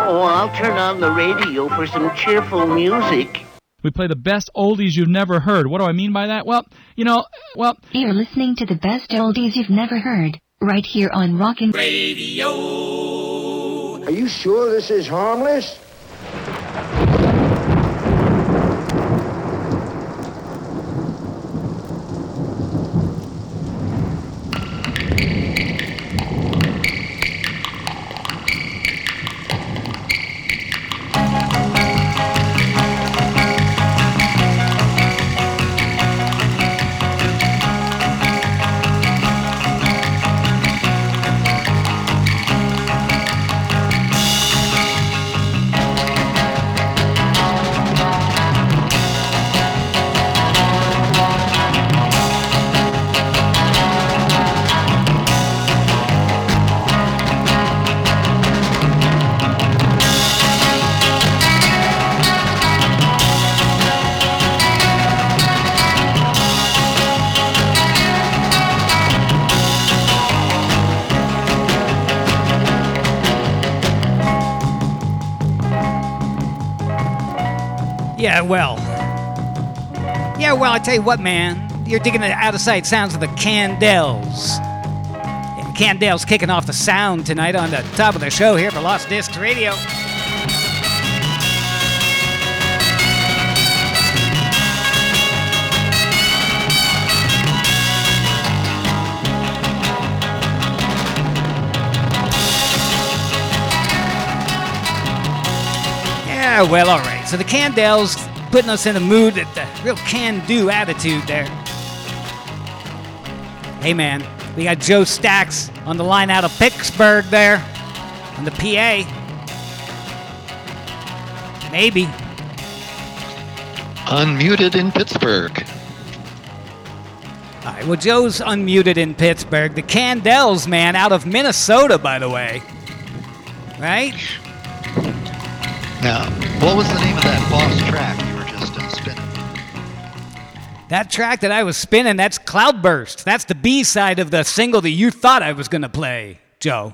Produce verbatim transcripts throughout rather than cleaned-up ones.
Oh, I'll turn on the radio for some cheerful music. We play the best oldies you've never heard. What do I mean by that? Well, you know, well... You're listening to the best oldies you've never heard, right here on Rockin' Radio. Are you sure this is harmless? Yeah, well. Yeah, well, I tell you what, man. You're digging the out-of-sight sounds of the Candles. And Candles kicking off the sound tonight on the top of the show here for Lost Discs Radio. Yeah, well, all right. So the Candles putting us in the mood, at the real can-do attitude there. Hey, man, we got Joe Stacks on the line out of Pittsburgh there on the P A. Maybe. Unmuted in Pittsburgh. All right, well, Joe's unmuted in Pittsburgh. The Candles, man, out of Minnesota, by the way. Right? Now, what was the name of that boss track you were just uh, spinning? That track that I was spinning, that's Cloudburst. That's the B-side of the single that you thought I was going to play, Joe.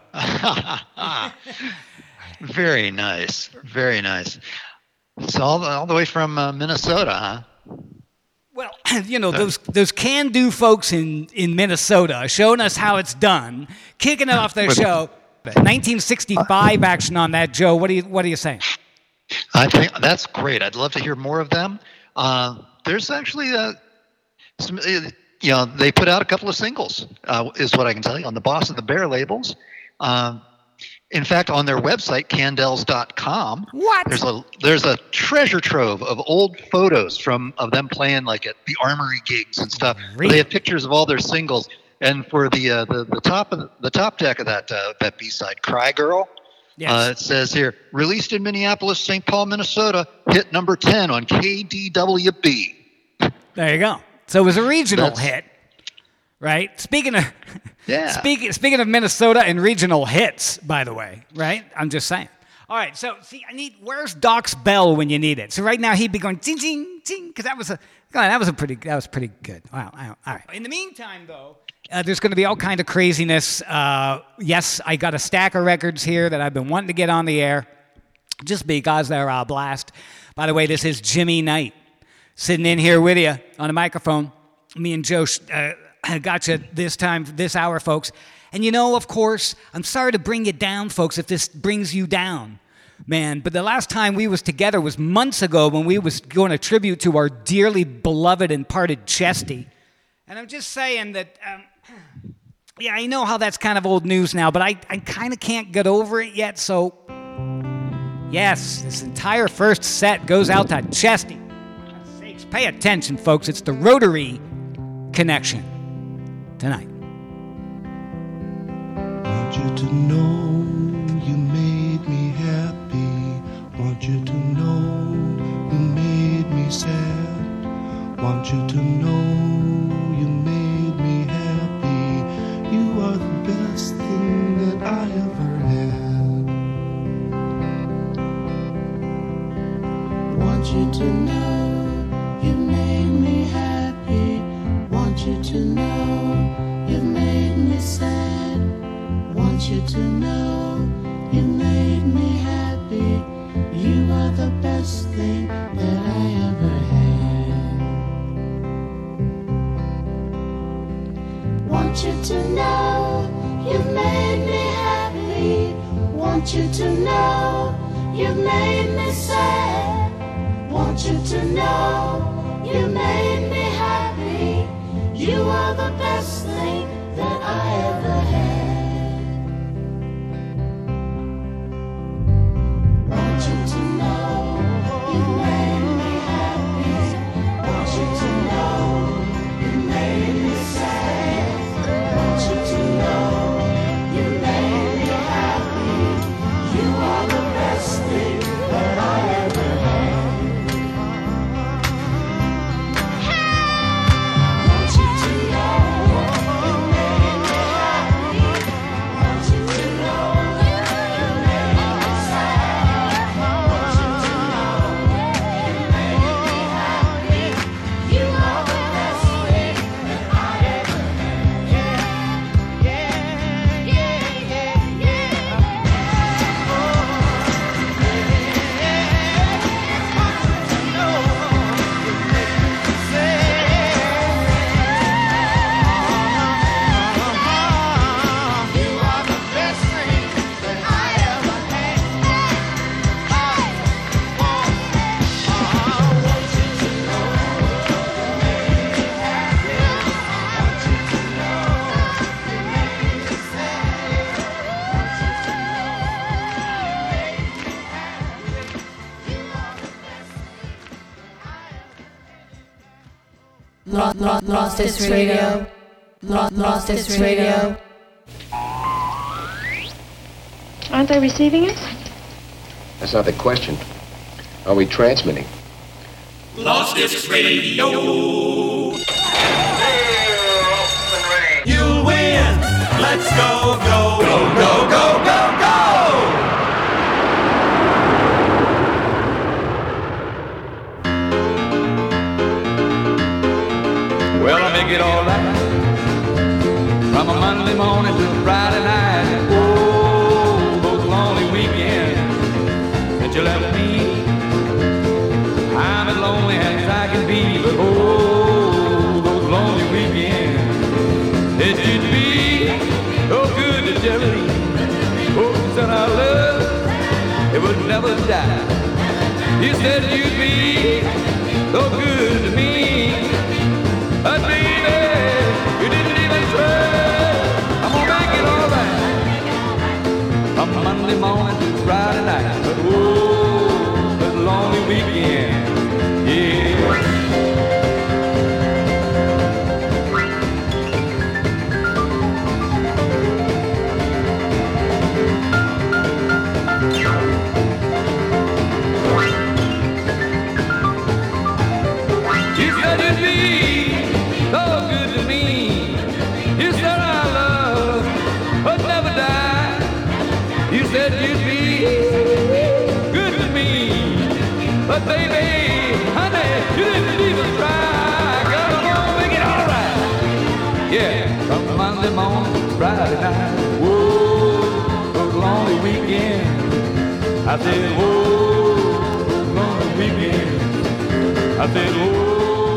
Very nice. Very nice. So all the, all the way from uh, Minnesota, huh? Well, you know, those those can-do folks in, in Minnesota showing us how it's done, kicking it off their show. nineteen sixty-five action on that, Joe. What do you what are you saying? I think that's great. I'd love to hear more of them. Uh, there's actually, uh, some, uh, you know, they put out a couple of singles, uh, is what I can tell you, on the Boss of the Bear labels. Um, in fact, on their website, candles dot com, what? There's a there's a treasure trove of old photos from of them playing like at the Armory gigs and stuff. Really? They have pictures of all their singles. And for the uh, the the top of the, the top deck of that uh, that B-side, Cry Girl. Yes. Uh, it says here, released in Minneapolis, Saint Paul, Minnesota, hit number ten on K D W B. There you go. So it was a regional That's, hit, right? Speaking of yeah. speaking speaking of Minnesota and regional hits, by the way, right? I'm just saying. All right, so see, I need where's Doc's bell when you need it? So right now he'd be going ting ting ting because that was a that was a pretty that was pretty good. Wow. All right. In the meantime, though. Uh, there's going to be all kind of craziness. Uh, yes, I got a stack of records here that I've been wanting to get on the air just because they're a blast. By the way, this is Jimmy Knight sitting in here with you on a microphone. Me and Joe uh, got you this time, this hour, folks. And you know, of course, I'm sorry to bring you down, folks, if this brings you down, man. But the last time we was together was months ago when we was going to tribute to our dearly beloved and parted Chesty. And I'm just saying that... Um, Yeah, I know how that's kind of old news now, but I, I kind of can't get over it yet, so... Yes, this entire first set goes out to Chesty. For God's sakes, pay attention, folks. It's the Rotary Connection tonight. Want you to know you made me happy. Want you to know you made me sad. Want you to know you made me happy. You are the best thing that I ever had. Want you to know you made me happy. Want you to know you made me sad. Want you to know Want you to know you made me sad. Want you to know you made me happy. You are the best thing that I ever had. Want you to know you made me happy. Want you to know you made me sad. Want you to know you made me happy. You are the best thing that I ever had. Want you to know you made me happy. Want you to know you made me sad. Want you to know you made me happy. You are the best thing that I ever had. Yeah, yeah, yeah, yeah, You are the best thing that I ever had. Want you to know you made me happy. Want you to know you made me sad. Want you to know you made me happy. You are the best thing that I ever had. Lost, lost, lost its radio. Lost, lost its radio. Aren't they receiving us? That's not the question. Are we transmitting? Lost its radio. You'll win. Let's go, go, go, go, go, go, go. Well, I make it all right from a Monday morning to Friday night. Oh, those lonely weekends that you left me. I'm as lonely as I can be, but oh, those lonely weekends. It should be so good to Jerry. Oh, you said our love, it would never die. You said you'd be so good to me. But baby, you didn't even try. I'm gonna make it all right from Monday morning to Friday night. But oh, this lonely weekend, yeah. You said you'd be so good to me. You said our love would never die. You said you'd be good to me. But baby, honey, you didn't even try. Girl, I'm gonna make it all right. Yeah, from Monday morning to Friday night. Whoa, those lonely weekends. I said, whoa, those lonely weekends. I said, whoa.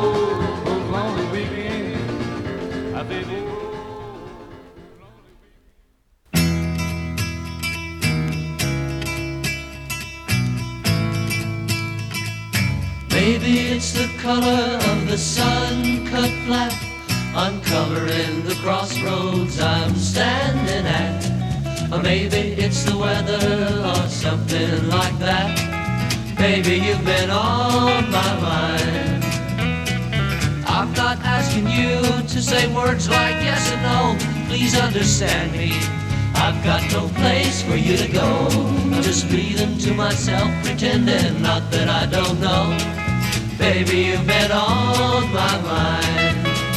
Maybe it's the color of the sun cut flat, uncovering the crossroads I'm standing at. Or maybe it's the weather or something like that. Baby, you've been on my mind. I'm not asking you to say words like yes or no. Please understand me. I've got no place for you to go. Just breathing to myself, pretending not that I don't know. Baby, you've been on my mind.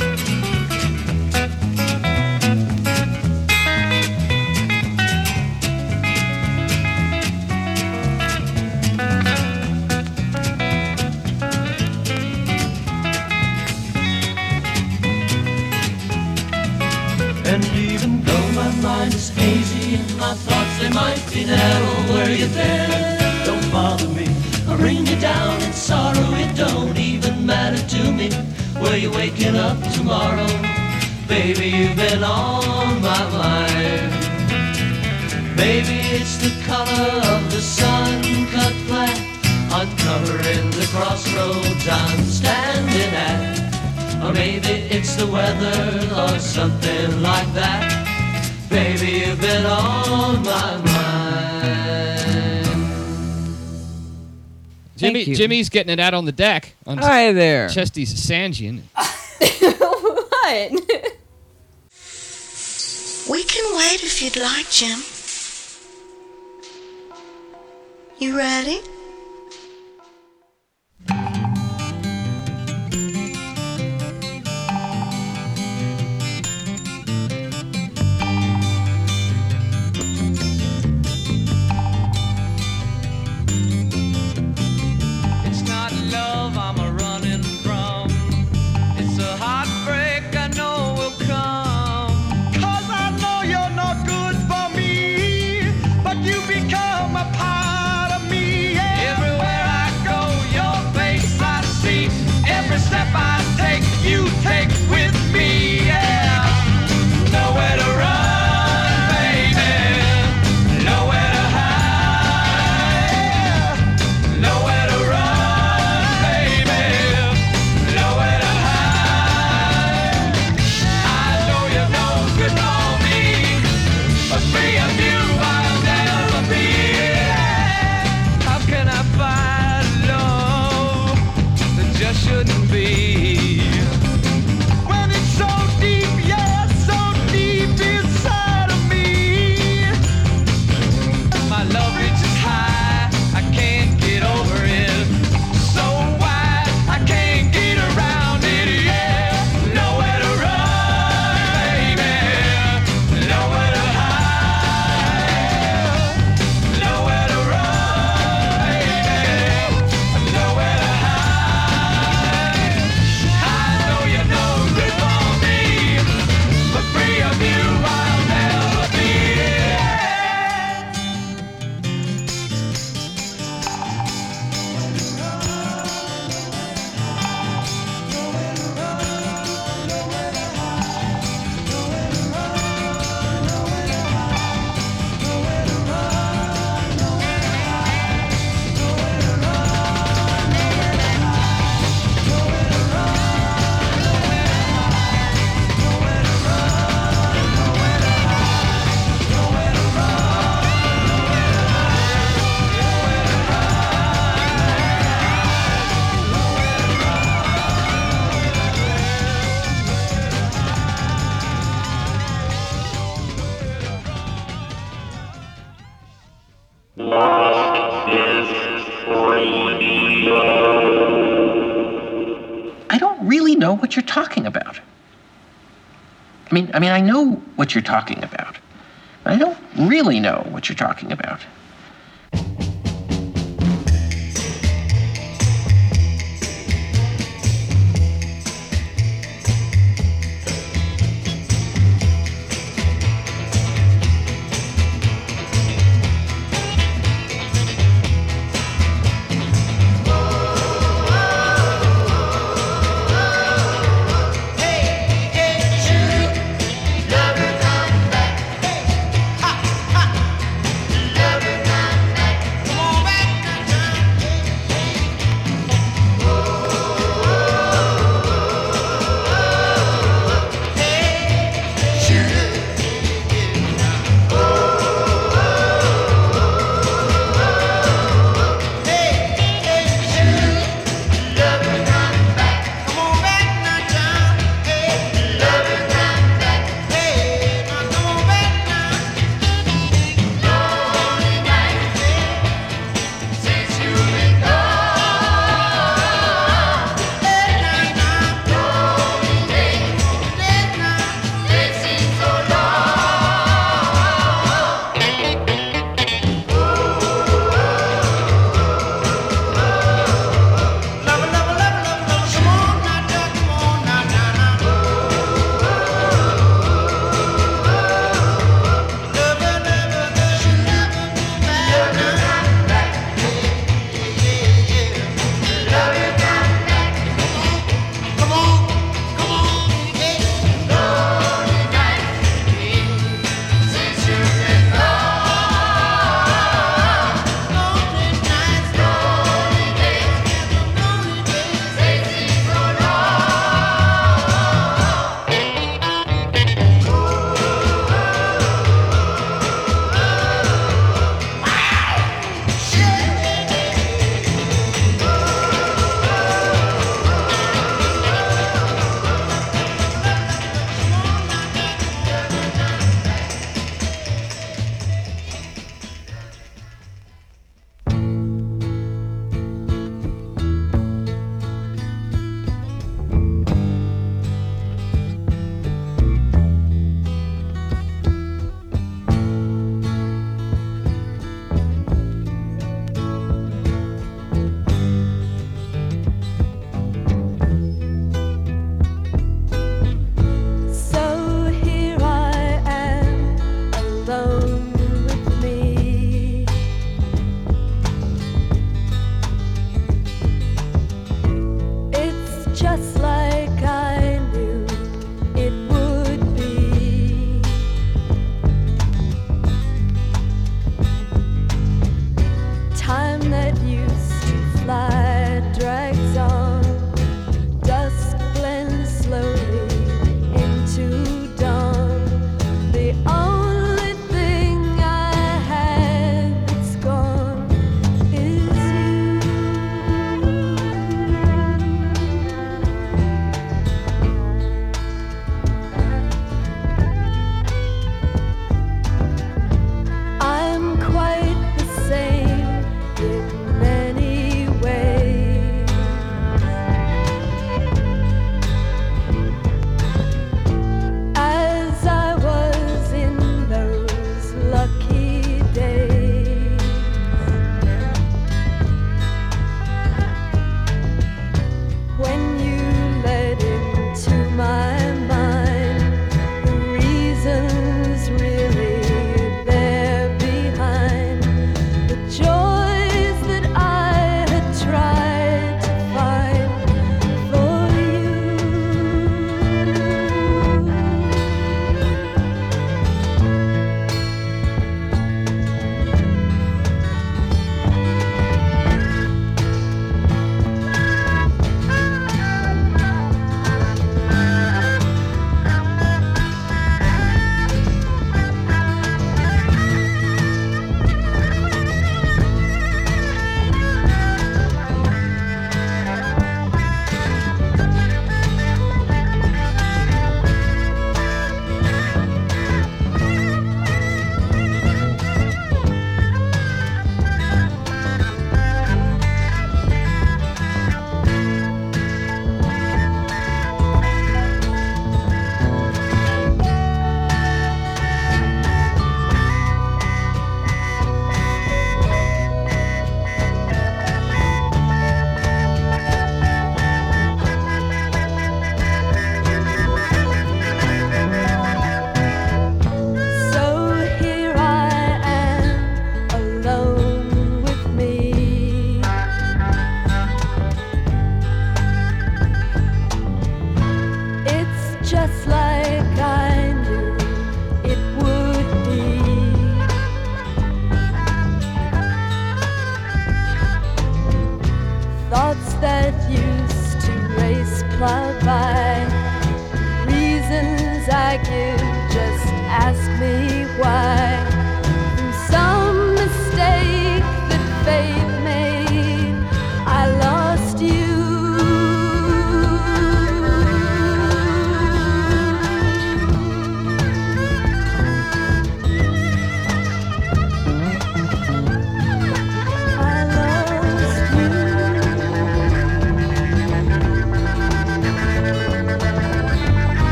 And even though my mind is hazy and my thoughts, they might be narrow, where you been? Don't bother me or bring you down in sorrow. It don't even matter to me where you waking up tomorrow. Baby, you've been on my mind. Maybe it's the color of the sun cut flat, uncovering the crossroads I'm standing at. Or maybe it's the weather or something like that. Baby, you've been on my mind. Jimmy, Thank you. Jimmy's getting it out on the deck. On Hi there. Chesty's Sanjian. What? We can wait if you'd like, Jim. You ready? It's not love I'm a running from. It's a heartbreak I know will come. 'Cause I know you're not good for me, but you become a part of me. Yeah. Everywhere I go, your face I see. Every step I take, you take with me. Yeah. Nowhere to run, baby. Nowhere to hide. Nowhere to run, baby. Nowhere to hide. I know you're no good for me, but free of you I'll never be. How can I find love that just shouldn't be? When it's so deep, yeah, so deep inside of me. My love reaches high, I can't get over it. So wide, I can't get around it, yeah. Nowhere to run, baby. Nowhere to hide. Nowhere to run, baby. Nowhere to hide. I know you're no good for me, but free of you I'll never be. I don't really know what you're talking about. I mean, I mean, I know what you're talking about. But I don't really know what you're talking about. Never come back. Ha, ha. Never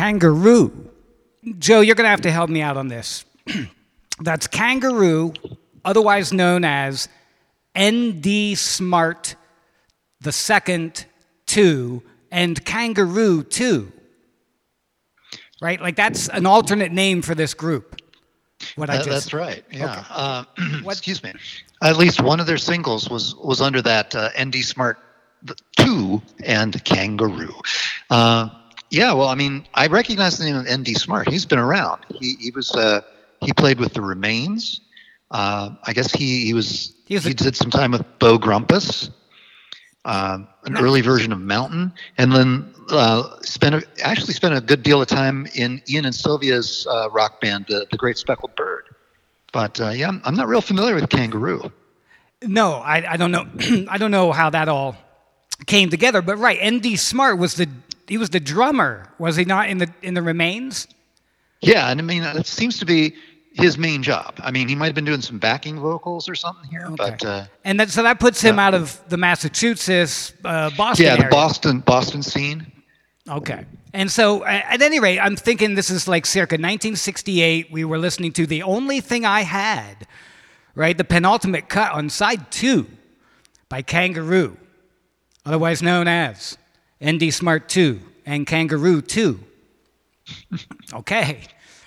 Kangaroo. Joe, you're going to have to help me out on this. That's Kangaroo, otherwise known as N D Smart the Second two and Kangaroo two. Right? Like that's an alternate name for this group. What I That- just that's right. Yeah. Okay. Uh, excuse me. At least one of their singles was was under that uh, N D Smart two and Kangaroo. Uh, yeah. Well, I mean, I recognize the name of N D Smart. He's been around. He he was uh, he played with the Remains. Uh, I guess he he was he, was a- did some time with Bo Grumpus. Uh, an early version of Mountain, and then uh, spent a, actually spent a good deal of time in Ian and Sylvia's uh, rock band, uh, The Great Speckled Bird. But uh, yeah, I'm, I'm not real familiar with Kangaroo. No, I, I don't know. I don't know how that all came together. But right, N D Smart was the he was the drummer, was he not in the in the Remains? Yeah, and I mean that seems to be his main job. I mean, he might have been doing some backing vocals or something here, but uh, And that, so that puts him out of the Massachusetts, uh, Boston yeah, the area. Boston Boston scene. Okay. And so, a- at any rate, I'm thinking this is like circa nineteen sixty-eight. We were listening to The Only Thing I Had, right? The penultimate cut on side two by Kangaroo, otherwise known as N D Smart two and Kangaroo two. Okay.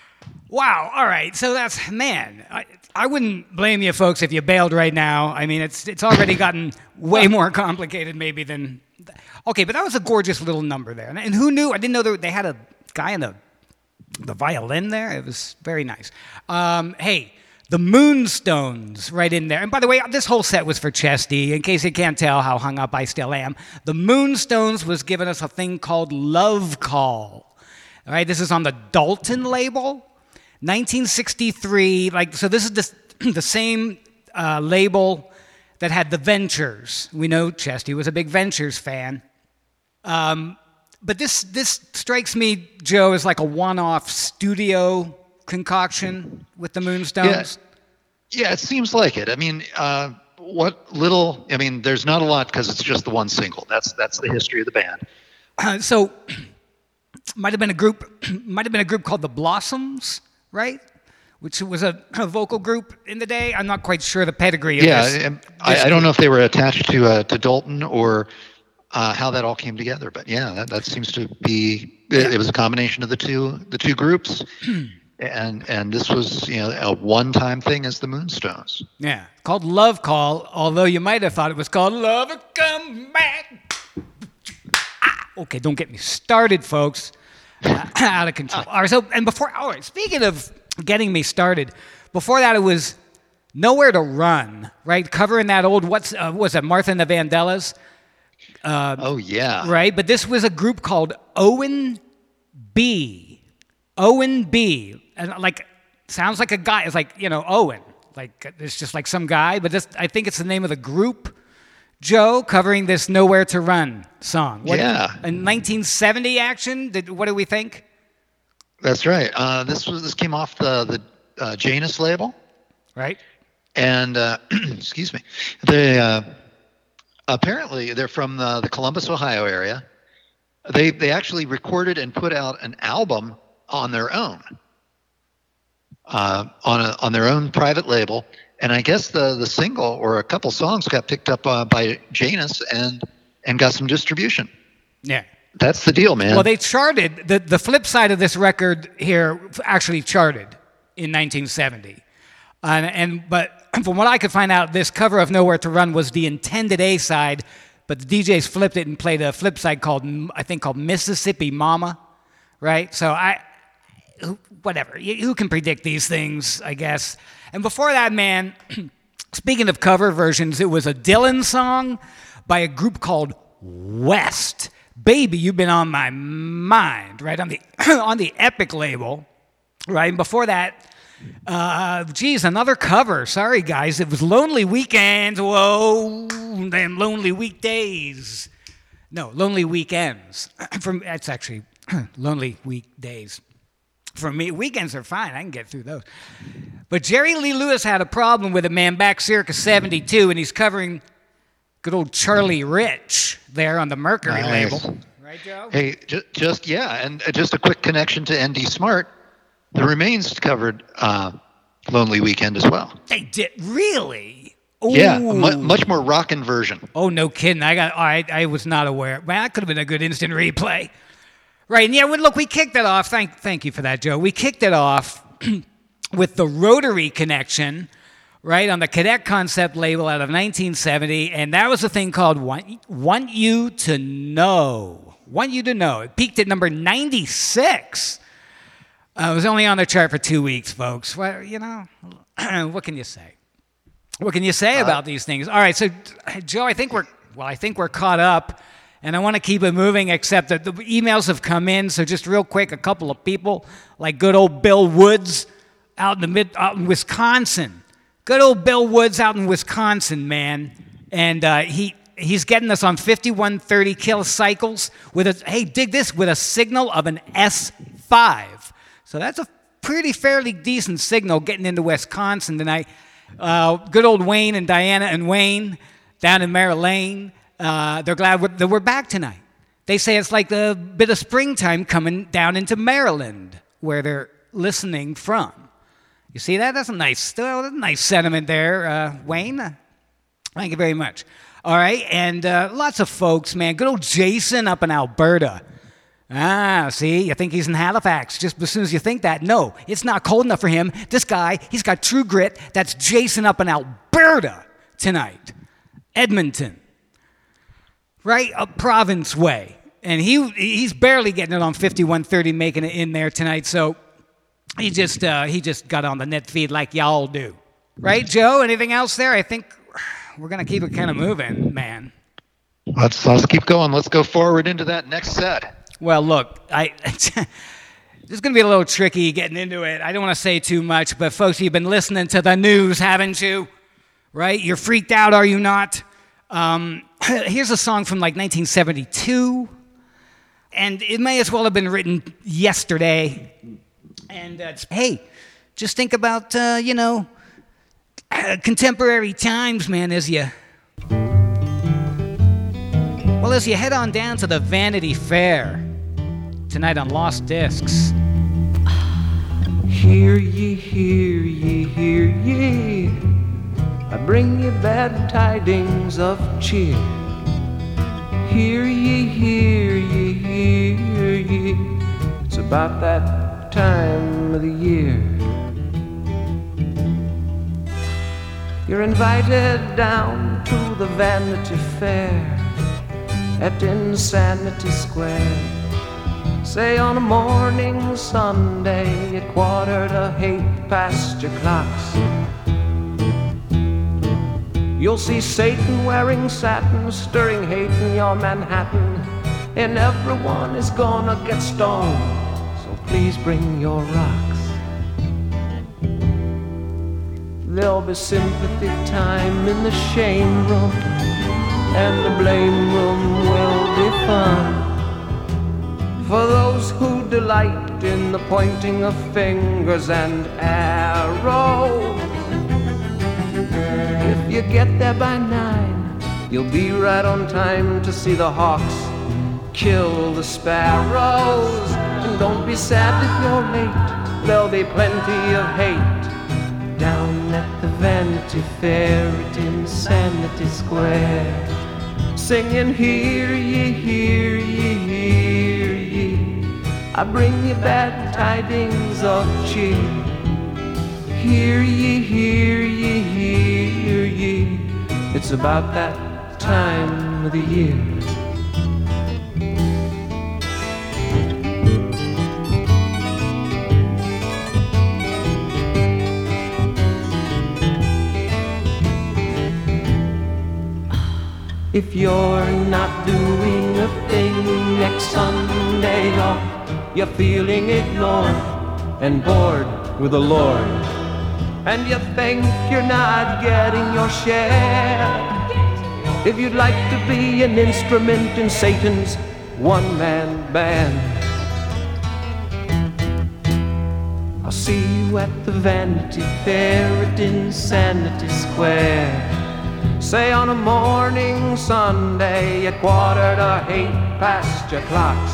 Wow. All right. So that's, man, I, I wouldn't blame you folks if you bailed right now. I mean, it's it's already gotten way more complicated maybe than... Okay, but that was a gorgeous little number there. And, and who knew? I didn't know they had a guy in the, the violin there. It was very nice. Um, hey, the Moonstones right in there. And by the way, this whole set was for Chesty, in case you can't tell how hung up I still am. The Moonstones was giving us a thing called Love Call. All right, this is on the Dalton label. nineteen sixty-three, like, so this is the, the same uh, label that had the Ventures. We know Chesty was a big Ventures fan. Um, but this this strikes me, Joe, as like a one-off studio concoction with the Moonstones. Yeah, yeah, it seems like it. I mean, uh, what little? I mean, there's not a lot because it's just the one single. That's that's the history of the band. Uh, so, might have been a group. Might have been a group called the Blossoms, right? Which was a, a vocal group in the day. I'm not quite sure the pedigree of Yeah, this. and I, I don't know if they were attached to uh, to Dalton or uh, how that all came together, but yeah, that, that seems to be. It, it was a combination of the two the two groups, and and this was, you know, a one time thing as the Moonstones. Yeah, called Love Call, although you might have thought it was called Love Will Come Back. Ah, okay, don't get me started, folks. Uh, out of control. All right, so, and before, all right, speaking of getting me started, before that it was Nowhere to Run, right? Covering that old, what's, uh, what was that, Martha and the Vandellas? Uh, oh, yeah. Right, but this was a group called Owen B. Owen B. And like, sounds like a guy, it's like, you know, Owen. Like, it's just like some guy, but this, I think it's the name of the group. Joe, covering this Nowhere to Run song. What, Yeah. A nineteen seventy action? Did, what do we think? That's right. Uh, this was this came off the the uh, Janus label, right? And uh, excuse me, they uh, apparently they're from the, the Columbus, Ohio area. They they actually recorded and put out an album on their own, uh, on a on their own private label. And I guess the, the single or a couple songs got picked up uh, by Janus and and got some distribution. Yeah. That's the deal, man. Well, they charted, the, the flip side of this record here actually charted in nineteen seventy. Uh, and But from what I could find out, this cover of Nowhere to Run was the intended A-side, but the D Js flipped it and played a flip side called, I think, called Mississippi Mama, right? So I, whatever. Who can predict these things, I guess? And before that, man, speaking of cover versions, it was a Dylan song by a group called West. Baby, You've Been on My Mind, right? On the on the Epic label, right? And before that, uh, geez, another cover. Sorry, guys. It was Lonely Weekends. Whoa, them Lonely Weekdays. No, Lonely Weekends. From That's actually Lonely Weekdays. For me, weekends are fine. I can get through those. But Jerry Lee Lewis had a problem with it, man, back circa seventy-two, and he's covering good old Charlie Rich there on the Mercury Nice. label. Right, Joe? Hey, ju- just yeah, and uh, just a quick connection to N D Smart. The Remains covered uh, "Lonely Weekend" as well. They did really. Yeah, a Ooh. mu- much more rockin' version. Oh, no kidding. I got. I I was not aware. Man, that could have been a good instant replay. Right, and yeah, well, look, we kicked it off. Thank, thank you for that, Joe. We kicked it off with the Rotary Connection, right, on the Cadet Concept label out of nineteen seventy, and that was a thing called Want, Want You to Know. Want You to Know. It peaked at number ninety-six. Uh, it was only on the chart for two weeks, folks. Well, you know, what can you say? What can you say about these things? All right, so, Joe, I think we're, well, I think we're caught up. And I want to keep it moving, except that the emails have come in. So just real quick, a couple of people, like good old Bill Woods out in the mid, out in Wisconsin. Good old Bill Woods out in Wisconsin, man. And uh, he he's getting us on fifty-one thirty kilocycles with a, hey, dig this, with a signal of an S five. So that's a pretty fairly decent signal getting into Wisconsin tonight. Uh, good old Wayne and Diana and Wayne down in Maryland. Uh, they're glad we're, that we're back tonight. They say it's like the bit of springtime coming down into Maryland, where they're listening from. You see that? That's a nice, well, that's a nice sentiment there, uh, Wayne. Thank you very much. All right, and uh, lots of folks, man. Good old Jason up in Alberta. Ah, see, you think he's in Halifax. Just as soon as you think that, no, it's not cold enough for him. This guy, he's got true grit. That's Jason up in Alberta tonight. Edmonton. Right, a province way. And he he's barely getting it on fifty-one thirty, making it in there tonight. So he just uh, he just got on the net feed like y'all do. Right, Joe? Anything else there? I think we're going to keep it kind of moving, man. Let's let's keep going. Let's go forward into that next set. Well, look, I this is going to be a little tricky getting into it. I don't want to say too much, but folks, you've been listening to the news, haven't you? Right? You're freaked out, are you not? Um, here's a song from like nineteen seventy-two, and it may as well have been written yesterday. And uh, it's, hey, just think about, uh, you know, uh, contemporary times, man, as you, well, as you head on down to the Vanity Fair tonight on Lost Discs. Hear ye, hear ye, hear ye, I bring you bad tidings of cheer. Hear ye, hear ye, hear ye, it's about that time of the year. You're invited down to the Vanity Fair at Insanity Square. Say on a morning Sunday at quarter to eight past your clocks, you'll see Satan wearing satin, stirring hate in your Manhattan, and everyone is gonna get stoned, so please bring your rocks. There'll be sympathy time in the shame room, and the blame room will be fun for those who delight in the pointing of fingers and arrows. If you get there by nine, you'll be right on time to see the hawks kill the sparrows. And don't be sad if you're late, there'll be plenty of hate down at the Vanity Fair at Insanity Square, singing hear ye, hear ye, hear ye, I bring you bad tidings of cheer. Hear ye, hear ye, hear ye, it's about that time of the year. If you're not doing a thing next Sunday, or you're feeling ignored and bored with the Lord, and you think you're not getting your share, if you'd like to be an instrument in Satan's one-man band, I'll see you at the Vanity Fair at Insanity Square. Say on a morning Sunday at quarter to eight past your clocks,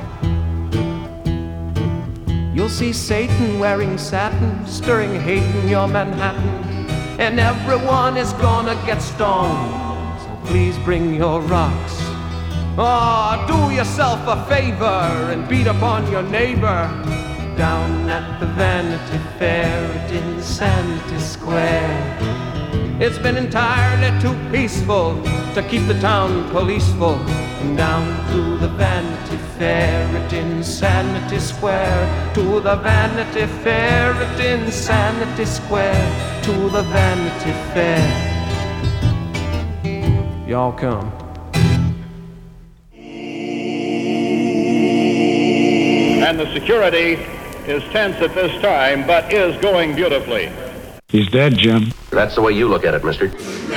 you'll see Satan wearing satin, stirring hate in your Manhattan, and everyone is gonna get stoned, so please bring your rocks. Oh, do yourself a favor and beat upon your neighbor down at the Vanity Fair at Insanity Square. It's been entirely too peaceful to keep the town policeful. And down to the Vanity Fair at Insanity Square, to the Vanity Fair at Insanity Square, to the Vanity Fair. Y'all come. And the security is tense at this time, but is going beautifully. He's dead, Jim. That's the way you look at it, mister.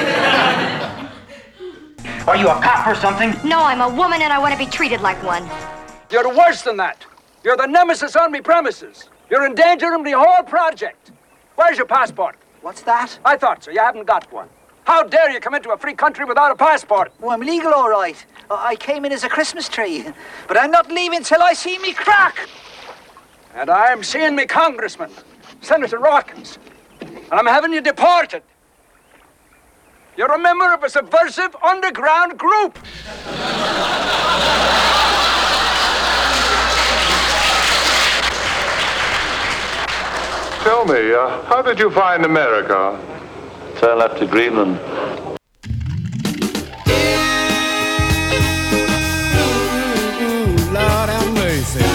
Are you a cop or something? No, I'm a woman and I want to be treated like one. You're worse than that. You're the nemesis on me premises. You're endangering the whole project. Where's your passport? What's that? I thought so. You haven't got one. How dare you come into a free country without a passport? Oh, I'm legal, all right. I came in as a Christmas tree. But I'm not leaving till I see me crack. And I'm seeing me congressman, Senator Watkins. And I'm having you deported. You're a member of a subversive underground group. Tell me, uh, how did you find America? So I left to Greenland. Lord have mercy.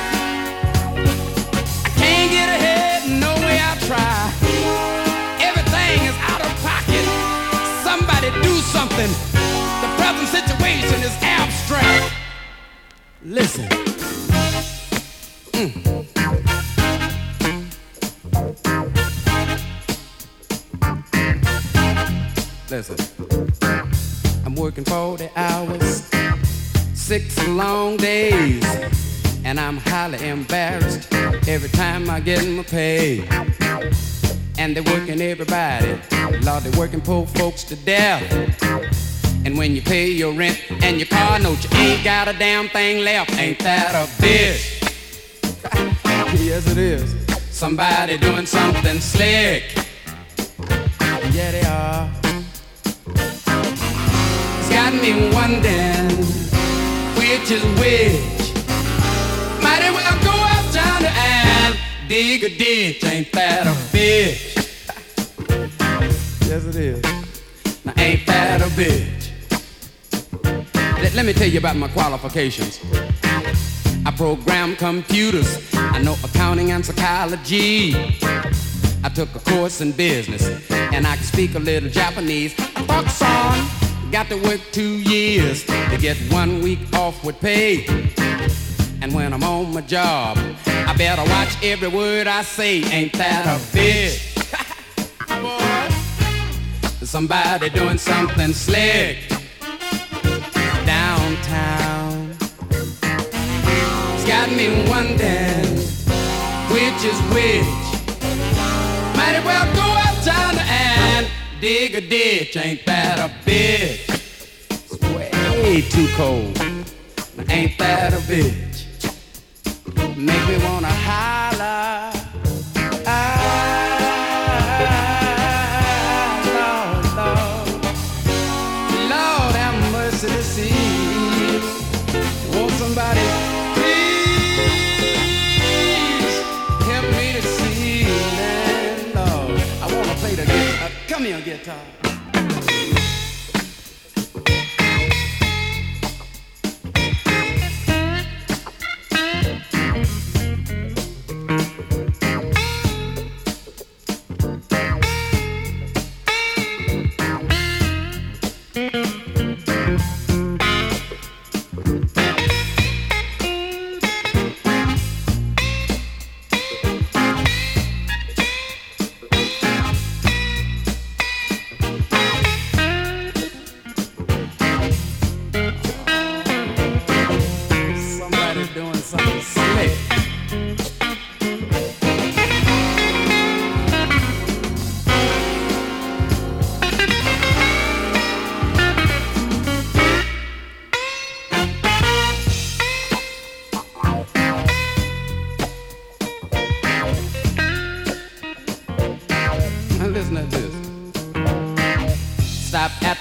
I can't get ahead, no way I try. Everything is out of pocket. Somebody do something. The present situation is abstract. Listen. Mm. Listen. I'm working forty hours, six long days, and I'm highly embarrassed every time I get my pay. And they're working everybody, Lord, they're working poor folks to death. And when you pay your rent and your car note, you ain't got a damn thing left. Ain't that a bitch? Yes, it is. Somebody doing something slick. Yeah, they are. It's got me wondering which is which. Might as well go uptown and dig a ditch. Ain't that a bitch? Yes, it is. Now, ain't that a bitch? Let, let me tell you about my qualifications. I program computers. I know accounting and psychology. I took a course in business, and I can speak a little Japanese. I thought, son, got to work two years to get one week off with pay. And when I'm on my job, I better watch every word I say. Ain't that a bitch? Boy, somebody doing something slick downtown. It's got me wondering which is which. Might as well go uptown and dig a ditch. Ain't that a bitch? It's way too cold. Ain't that a bitch? Make me wanna holler. Ah, Lord, Lord, Lord have mercy to see. Won't somebody please help me to see, man, Lord. I wanna play the guitar. Uh, come here, guitar.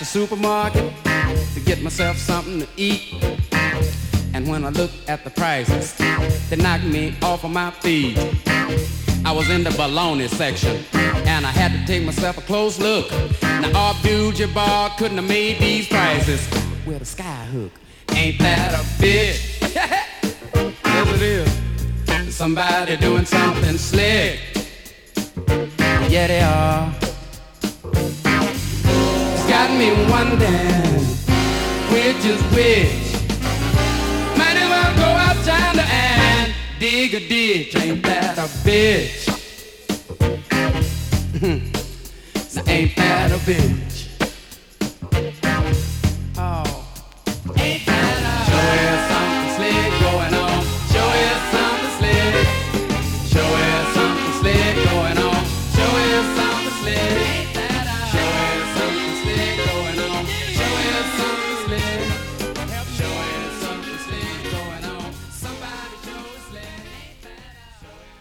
the supermarket to get myself something to eat. And when I looked at the prices, they knocked me off of my feet. I was in the bologna section, and I had to take myself a close look. Now, Abdul-Jabbar couldn't have made these prices with a sky hook. Ain't that a bitch? Yes, it is. Somebody doing something slick. Yeah, they are. It's got me wondering which is which. Might as well go out yonder and dig a ditch. Ain't that a bitch? Now ain't that a bitch? Oh, ain't that a Show you something slick going on. Show you something slick. Show you something slick going on. Show you something slick. Ain't that a Show you something slick going on. Show you something slick. Show you something slick going on. Somebody show us slick. Ain't that a Show you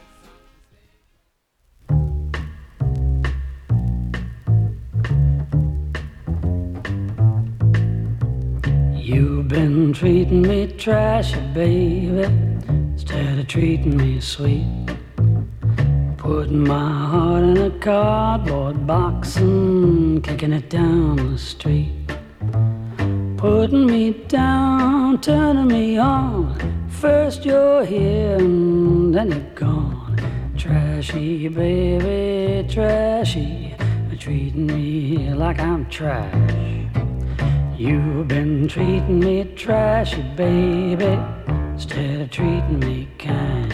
You've been treating me trashy, baby, instead of treating me sweet. Putting my heart in a cardboard box and kicking it down the street. Putting me down, turning me on. First you're here and then you're gone. Trashy, baby, trashy, treating me like I'm trash. You've been treating me trashy, baby, instead of treating me kind.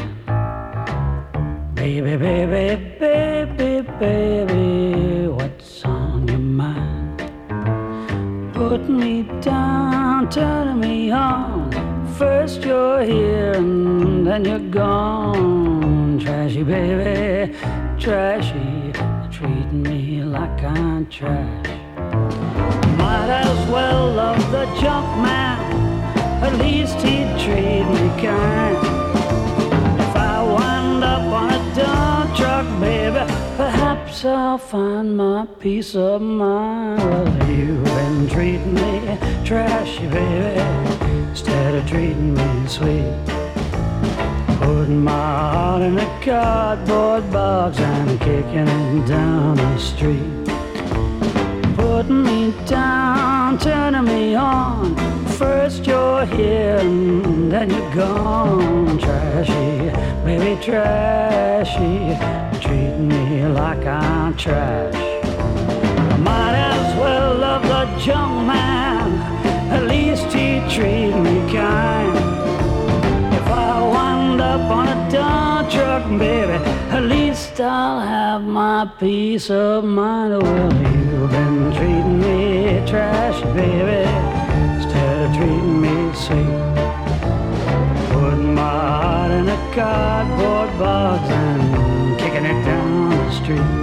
Baby, baby, baby, baby, what's on your mind? Putting me down, turning me on. First you're here and then you're gone. Trashy, baby, trashy, treating me like I'm trash. Might as well love the junk man, at least he'd treat me kind. If I wind up on a dump truck, baby, perhaps I'll find my peace of mind. Well, you've been treating me trashy, baby, instead of treating me sweet. Putting my heart in a cardboard box and kicking it down the street. Putting me down, turning me on. First you're here and then you're gone. Trashy, baby, trashy, treating me like I'm trash. I might as well love the junk man, at least he treat me kind. If I wind up on a dump truck, baby, at least I'll have my peace of mind. Well, you've been treating me trash, baby, instead of treating me sweet. Putting my heart in a cardboard box and kicking it down the street.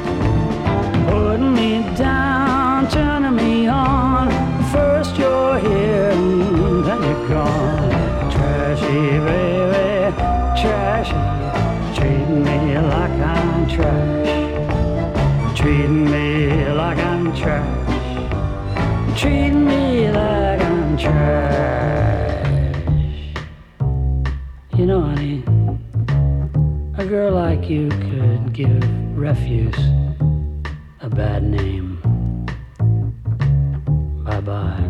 Putting me down, turning me on. First you're here and then you're gone. Trashy, baby, trashy, treating me like I'm trash. Treating me like I'm trash. Treating me like I'm trash. You know, honey, a girl like you could give refuse a bad name. Bye-bye.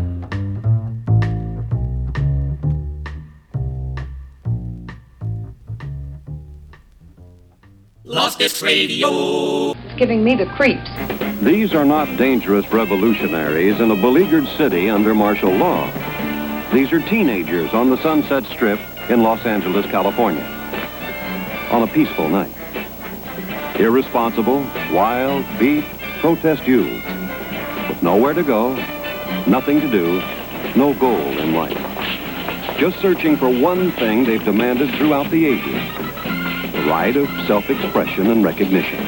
Lost It Radio. It's giving me the creeps. These are not dangerous revolutionaries in a beleaguered city under martial law. These are teenagers on the Sunset Strip in Los Angeles, California, on a peaceful night. Irresponsible, wild, beat, protest youths with nowhere to go, nothing to do, no goal in life. Just searching for one thing they've demanded throughout the ages: the right of self-expression and recognition.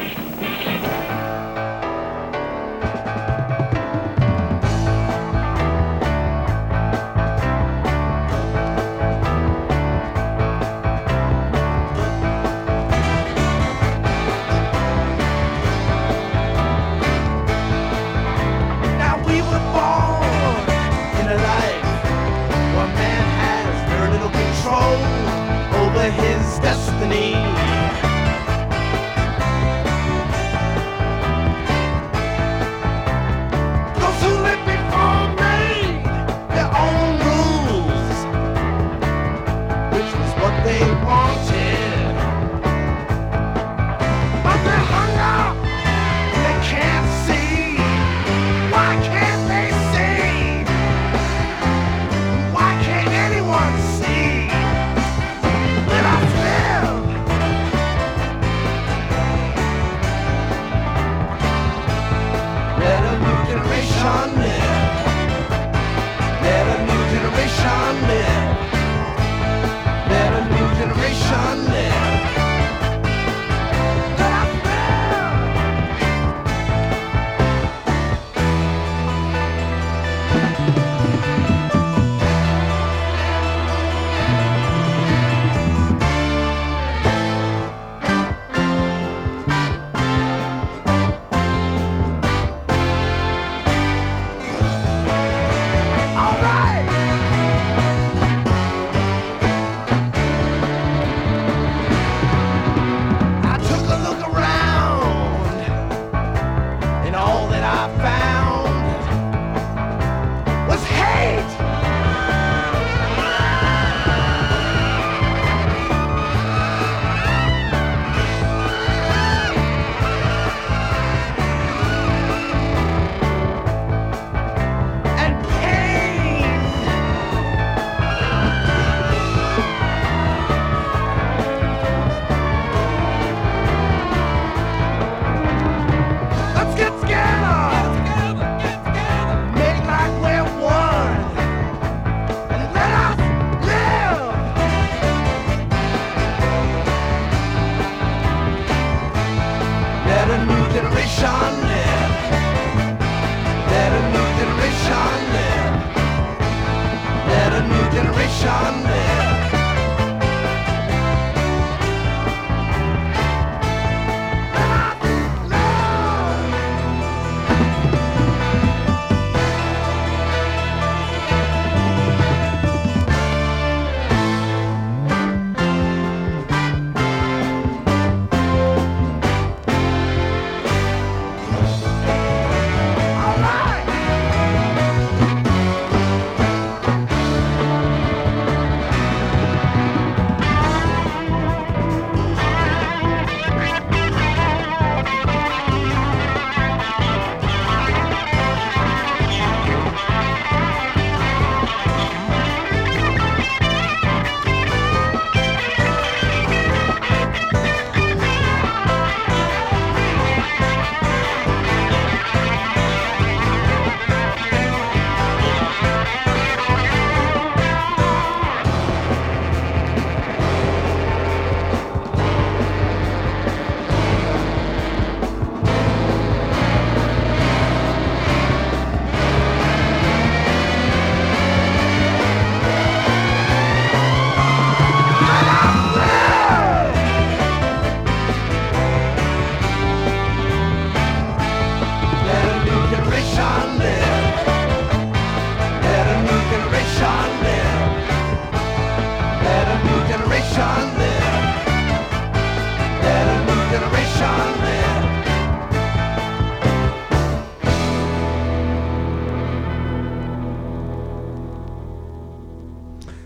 Now we were born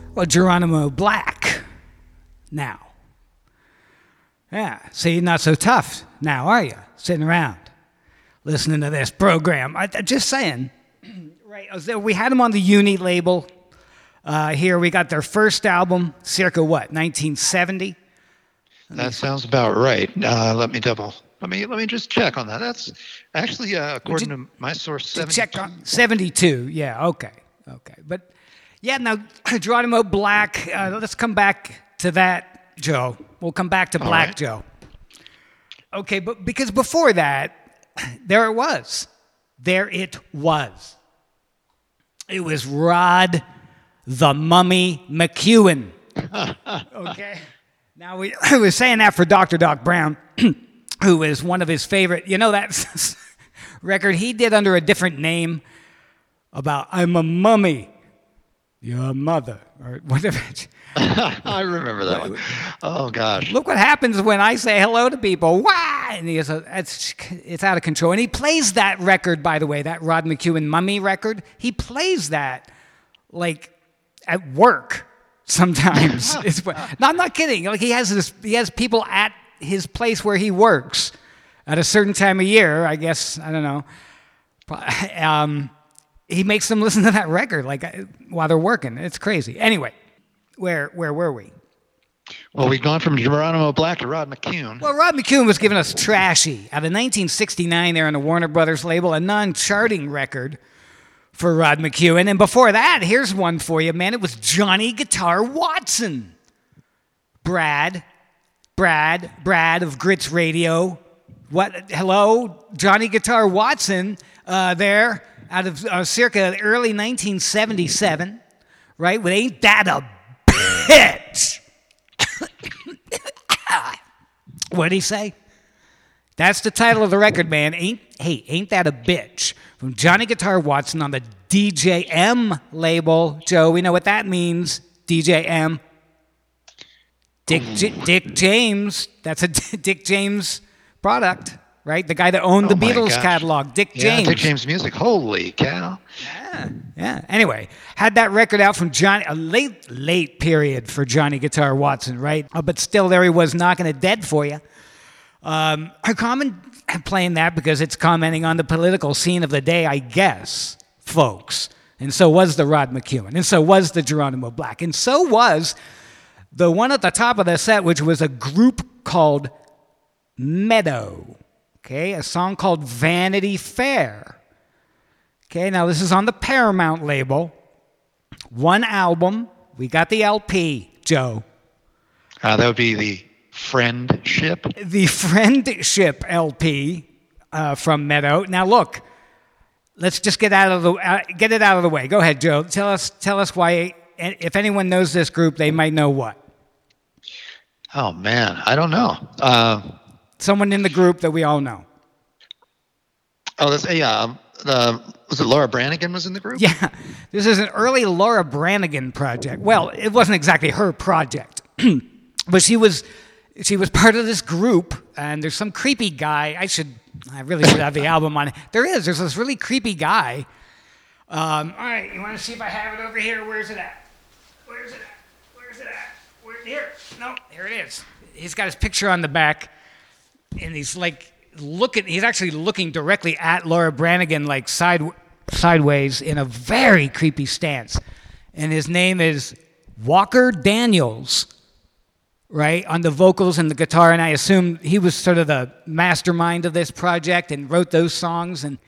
Well, Geronimo Black now. Yeah, see, not so tough now, are you? Sitting around, listening to this program. I, I'm just saying. Right, we had them on the Uni label. Uh, here we got their first album, circa what, nineteen seventy? That sounds about right. Uh, let me double. Let me let me just check on that. That's actually uh, according you, to my source, seventy-two. Check on seventy-two. Yeah. Okay. Okay. But yeah, now Geronimo Black. Uh, let's come back to that, Joe. We'll come back to Black right. Joe. Okay, but because before that, there it was. There it was. It was Rod the Mummy McEwen. Okay. Now, we, I was saying that for Doctor Doc Brown, who is one of his favorite, you know, that record he did under a different name about, I'm a mummy, your mother, or whatever. I remember that one. Oh, gosh. Look what happens when I say hello to people. Wah! And he is a, it's, it's out of control. And he plays that record, by the way, that Rod McEwen Mummy record. He plays that, like, at work. Sometimes it's no, I'm not kidding. Like he has this, he has people at his place where he works at a certain time of year. I guess I don't know. Um, he makes them listen to that record like while they're working. It's crazy. Anyway, where where were we? Well, we've gone from Geronimo Black to Rod McEwen. Well, Rod McEwen was giving us Trashy out of nineteen sixty-nine. There on the Warner Brothers label, a non-charting record for Rod McEwen. And before that, here's one for you, man. It was Johnny Guitar Watson. Brad, Brad, Brad of Grits Radio. What? Hello? Johnny Guitar Watson uh, there out of uh, circa early nineteen seventy-seven, right? With Ain't That a Bitch? What'd he say? That's the title of the record, man. Ain't Hey, Ain't That a Bitch? From Johnny Guitar Watson on the D J M label. Joe, we know what that means. D J M. Dick J- Dick James. That's a Dick James product, right? The guy that owned oh the Beatles gosh. catalog, Dick yeah, James. Dick James Music. Holy cow. Yeah, yeah. Anyway, had that record out from Johnny, a late, late period for Johnny Guitar Watson, right? Uh, but still there he was knocking it dead for you. Um, a common playing that because it's commenting on the political scene of the day, I guess, folks. And so was the Rod McEwen. And so was the Geronimo Black. And so was the one at the top of the set, which was a group called Meadow. Okay, a song called Vanity Fair. Okay, now this is on the Paramount label. One album. We got the L P, Joe. Uh, that would be the Friendship. The Friendship L P uh, from Meadow. Now look, let's just get out of the uh, get it out of the way. Go ahead, Joe. Tell us tell us why. If anyone knows this group, they might know what. Oh man, I don't know. Uh, Someone in the group that we all know. Oh, that's yeah. Um, uh, was it Laura Branigan was in the group? Yeah, this is an early Laura Branigan project. Well, it wasn't exactly her project, but she was. She was part of this group, and there's some creepy guy. I should, I really should have the album on it. There is. There's this really creepy guy. Um, all right, you want to see if I have it over here? Where's it at? Where's it at? Where's it at? Where, here. No, here it is. He's got his picture on the back, and he's like looking. He's actually looking directly at Laura Branigan, like side sideways, in a very creepy stance. And his name is Walker Daniels. Right, on the vocals and the guitar, and I assume he was sort of the mastermind of this project and wrote those songs. And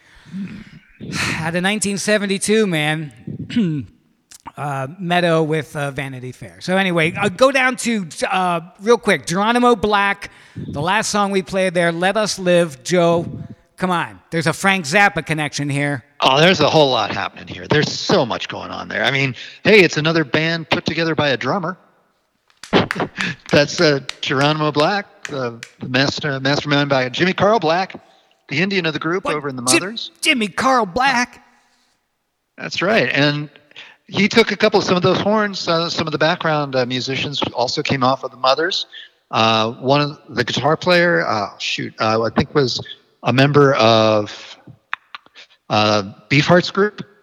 out of nineteen seventy-two, man, uh, Meadow with uh, Vanity Fair. So anyway, I'll go down to, uh, real quick, Geronimo Black, the last song we played there, Let Us Live. Joe, come on. There's a Frank Zappa connection here. Oh, there's a whole lot happening here. There's so much going on there. I mean, hey, it's another band put together by a drummer. That's uh, Geronimo Black, uh, the master, mastermind by Jimmy Carl Black, the Indian of the group what? over in the Mothers. Jim, Jimmy Carl Black. That's right. And he took a couple of some of those horns. Uh, some of the background uh, musicians also came off of the Mothers. Uh, one of the guitar player, uh, shoot, uh, I think was a member of uh, Beefheart's group.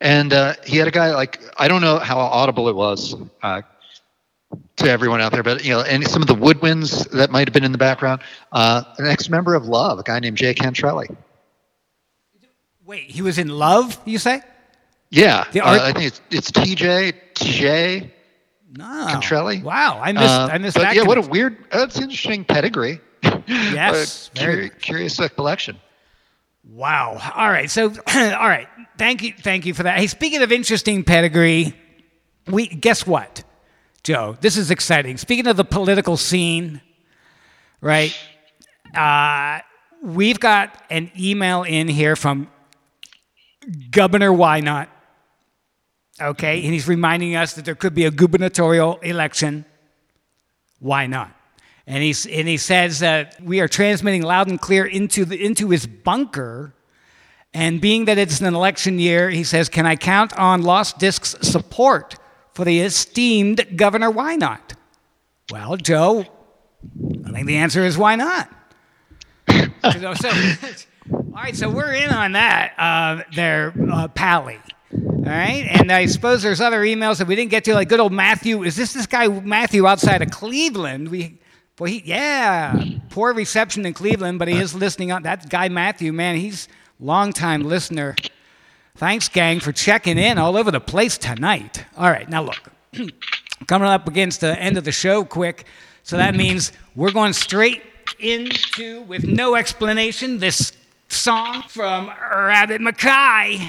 And uh, he had a guy like, I don't know how audible it was uh, to everyone out there, but, you know, and some of the woodwinds that might have been in the background. Uh, an ex-member of Love, a guy named Jay Cantrelli. Wait, he was in Love, you say? Yeah. The uh, art- I think it's, it's T J, Jay No. Cantrelli. Wow, I missed, Uh, I missed but that. yeah, what a connection. weird, uh, it's an interesting pedigree. Yes, Uh, very- curi- curious uh, collection. Wow. All right. So, all right. Thank you. Thank you for that. Hey, speaking of interesting pedigree, we guess what, Joe? This is exciting. Speaking of the political scene, right? Uh, we've got an email in here from Governor Why Not. Okay, and he's reminding us that there could be a gubernatorial election. Why not? And he's and he says that we are transmitting loud and clear into the into his bunker. And being that it's an election year, he says, can I count on Lost Disc's support for the esteemed Governor Why Not? Well, Joe, I think the answer is why not? so, so, all right, so we're in on that. Uh, there, uh, Pally. All right, and I suppose there's other emails that we didn't get to, like good old Matthew. Is this this guy Matthew outside of Cleveland? We, boy, he, yeah, poor reception in Cleveland, but he is listening on. That guy Matthew, man, he's a longtime listener. Thanks, gang, for checking in all over the place tonight. All right, now look, coming up against the end of the show quick, so that means we're going straight into, with no explanation, this song from Rabbit Mackay.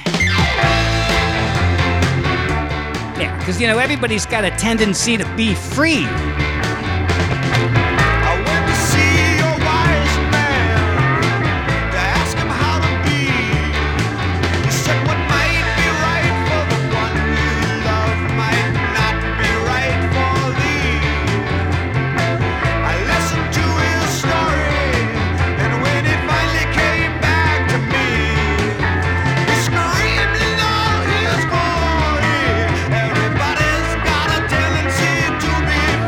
Yeah, because, you know, everybody's got a tendency to be free. Everybody's got a tendency to be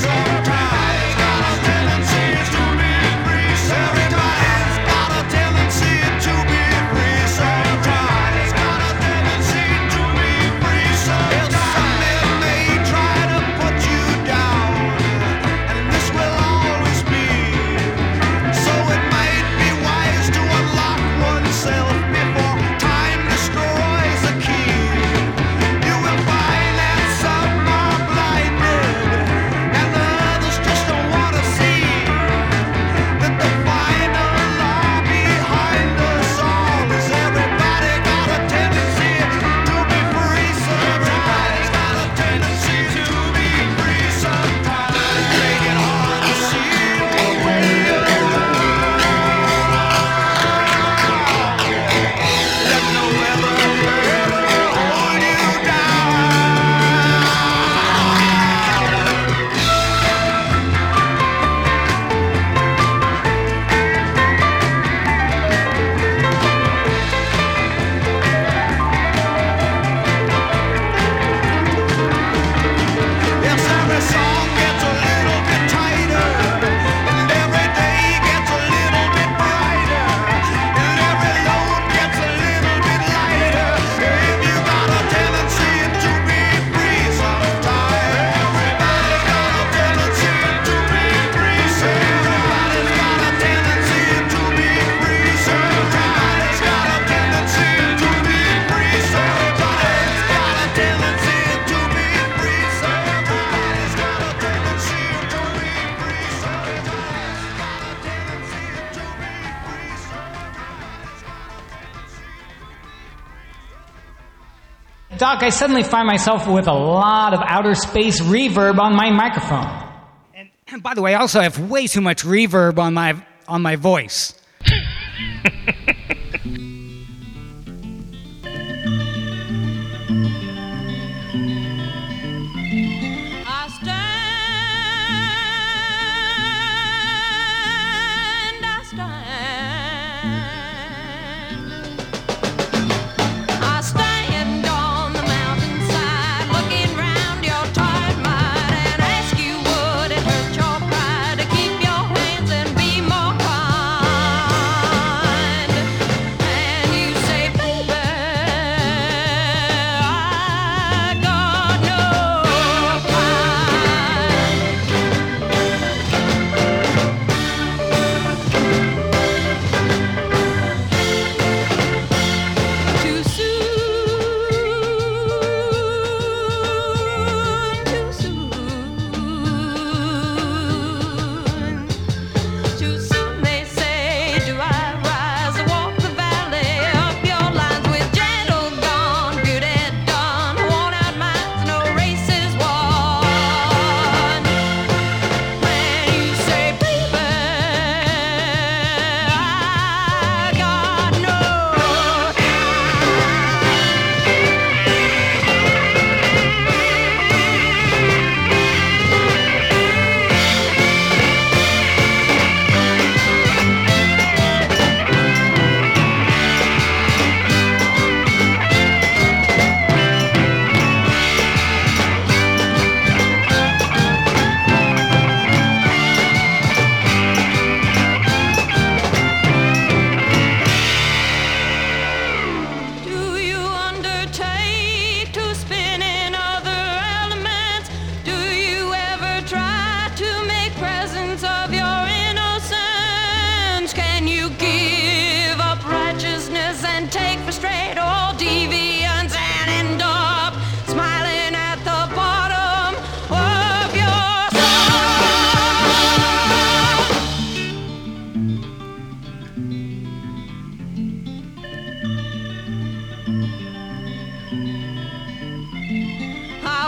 Doc, I suddenly find myself with a lot of outer space reverb on my microphone. And, and by the way, I also have way too much reverb on my on my voice. I stand, I stand. I stand on the mountainside, looking round your tired mind, and ask you, would it hurt your pride to keep your hands and be more kind?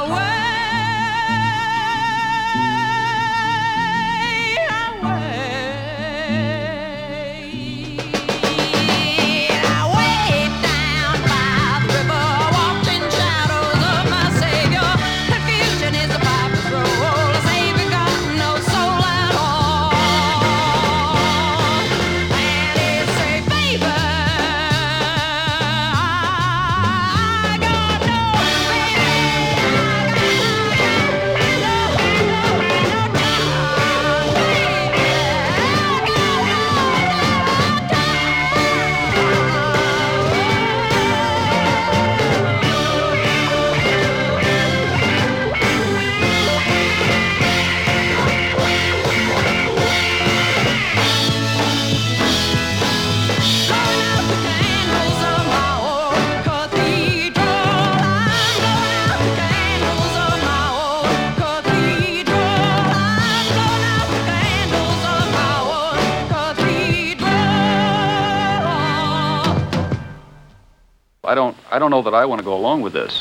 I don't, I don't know that I want to go along with this.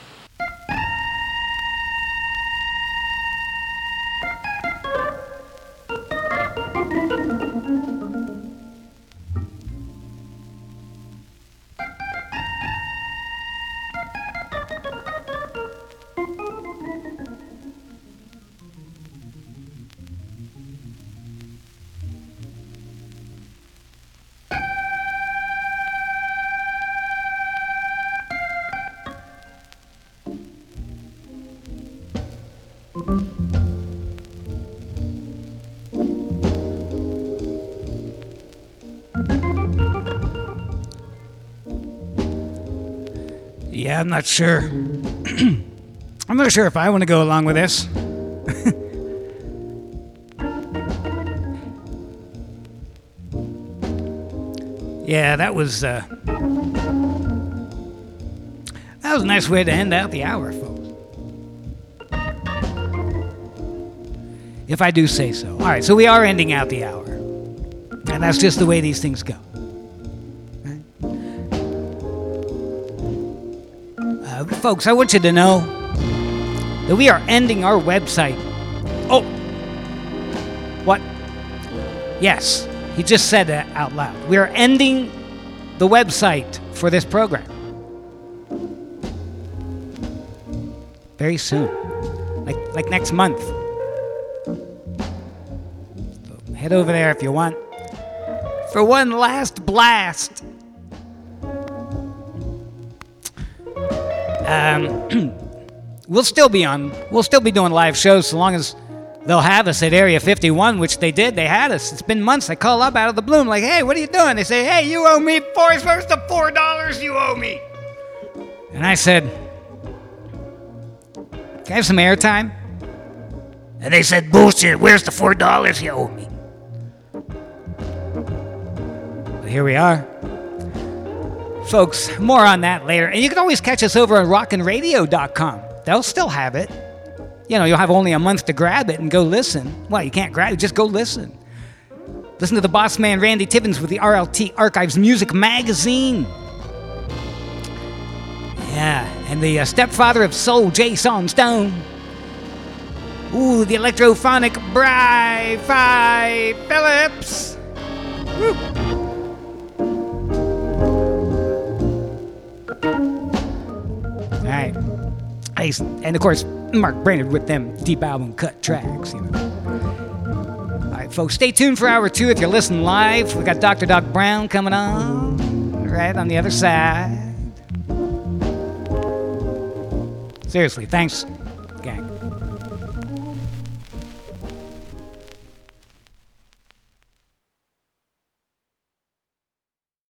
Yeah, I'm not sure. I'm not sure if I want to go along with this. Yeah, that was uh, that was a nice way to end out the hour, folks. If I do say so. All right, so we are ending out the hour, and that's just the way these things go. Uh, folks, I want you to know that we are ending our website. Oh, what? Yes, he just said that out loud. We are ending the website for this program very soon, like like next month. So head over there if you want for one last blast. Um, we'll still be on. We'll still be doing live shows so long as they'll have us at Area fifty-one, which they did. They had us. It's been months. I call up out of the blue. I'm like, hey, what are you doing? They say, hey, you owe me four. Where's the four dollars you owe me? And I said, can I have some airtime? And they said, bullshit. Where's the four dollars you owe me? But here we are. Folks, more on that later. And you can always catch us over on rockin radio dot com. They'll still have it. You know, you'll have only a month to grab it and go listen. Well, you can't grab it, just go listen. Listen to the boss man, Randy Tibbins, with the R L T Archives Music Magazine. Yeah, and the uh, stepfather of soul, Jason Stone. Ooh, the electrophonic Bri Fi Phillips. Woo. All right. And of course, Mark Brainerd with them deep album cut tracks, you know. All right, folks, stay tuned for hour two if you're listening live. We got Doctor Doc Brown coming on right on the other side. Seriously, thanks, gang.